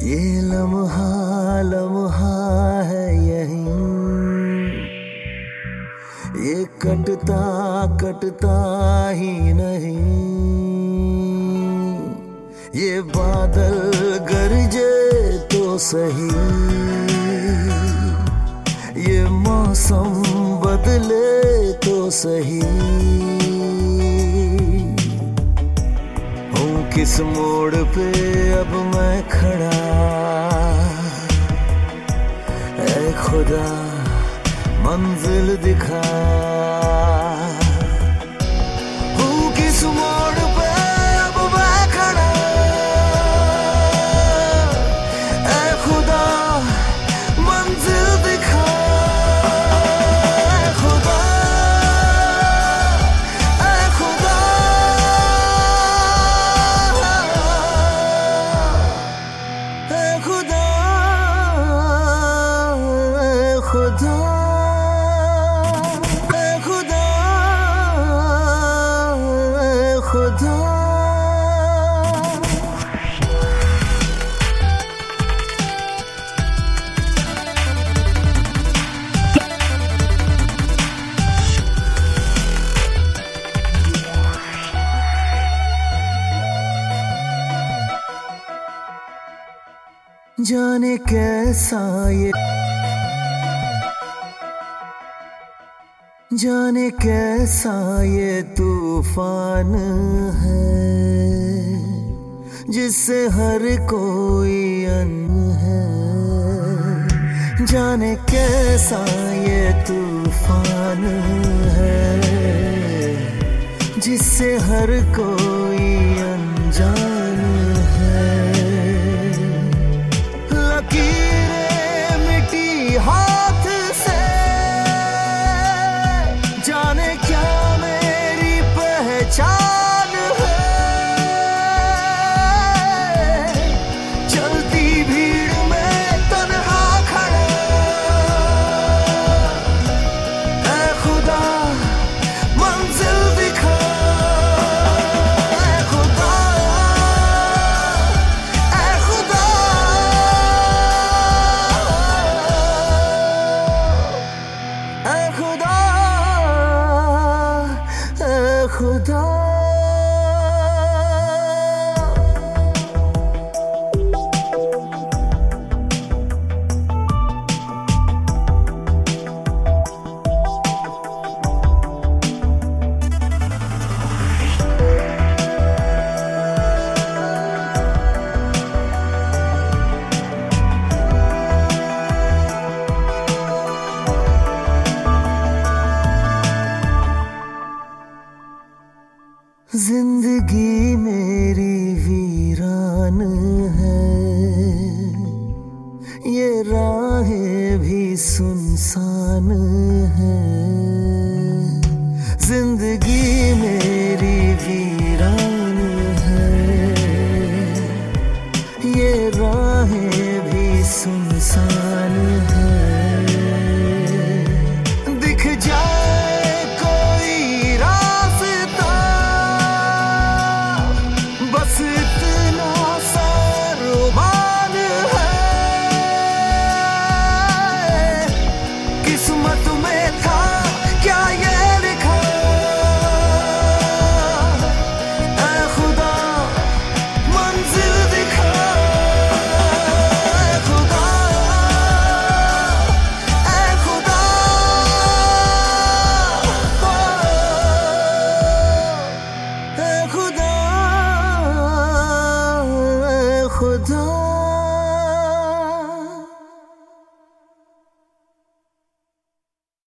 ये लम्हा लम्हा है यहीं, ये कटता कटता ही नहीं। ये बादल गरजे तो सही, ये मौसम बदले तो सही। हूँ किस मोड़ पे अब मैं खड़ा, ऐ खुदा मंजिल दिखा। हूँ किस मोड़ पे अब मैं खड़ा, ऐ खुदा मंजिल दिखा। ऐ खुदा, ऐ खुदा, ऐ खुदा, ऐ खुदा, ऐ खुदा, ऐ खुदा। जाने कैसा ये, जाने कैसा ये तूफान है, जिससे हर कोई अन्न है। जाने कैसा ये तूफान है, जिससे हर कोई अनजान है। लकीरें मिटी हाथ से, जाने क्या मेरी पहचान है। चलती भीड़ में तन्हा खड़ा, ऐ खुदा मंजिल दिखा। ऐ खुदा, ऐ खुदा, ऐ खुदा, ऐ खुदा। जिंदगी मेरी वीरान है, ये राहें भी सुनसान है।